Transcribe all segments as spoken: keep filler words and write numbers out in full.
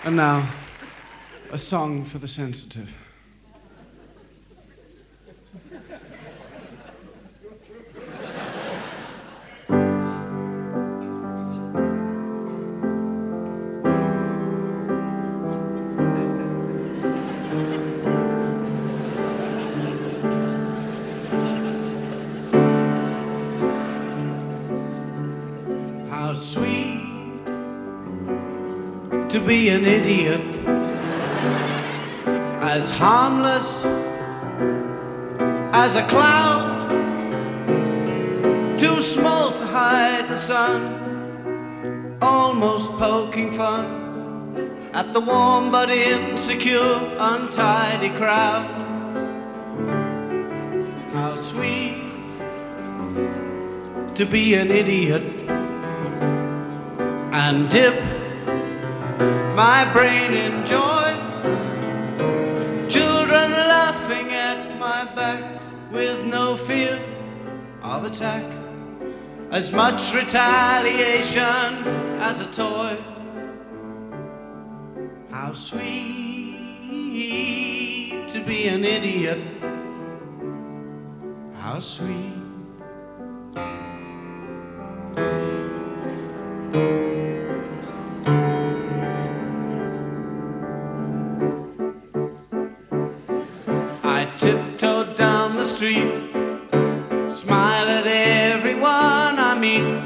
And now, a song for the sensitive. How sweet to be an idiot, as harmless as a cloud, too small to hide the sun, almost poking fun at the warm but insecure, untidy crowd. How sweet to be an idiot and dip my brain in joy, children laughing at my back with no fear of attack, as much retaliation as a toy. How sweet to be an idiot, how sweet. I tiptoed down the street, smile at everyone I meet.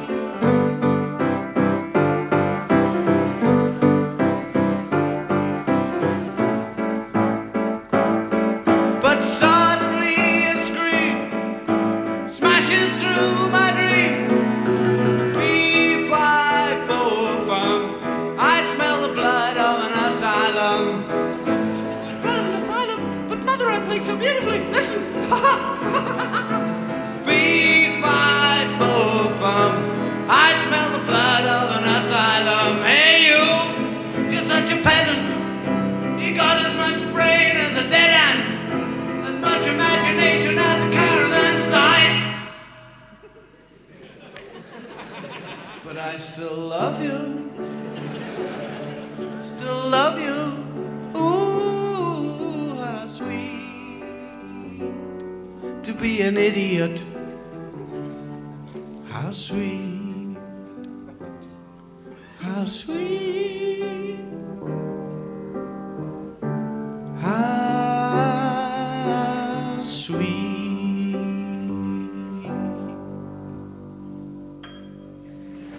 But suddenly a scream smashes through my dream. Fee, fi, fo, fum, I smell the blood of an asylum. Mother, I played so beautifully. Listen. Fee, fi, fo, fum, I smell the blood of an asylum. Hey, you, you're such a pedant. You got as much brain as a dead ant, as much imagination as a caravan sign. But I still love you. Still love you. Ooh, how sweet to be an idiot. How sweet, how sweet.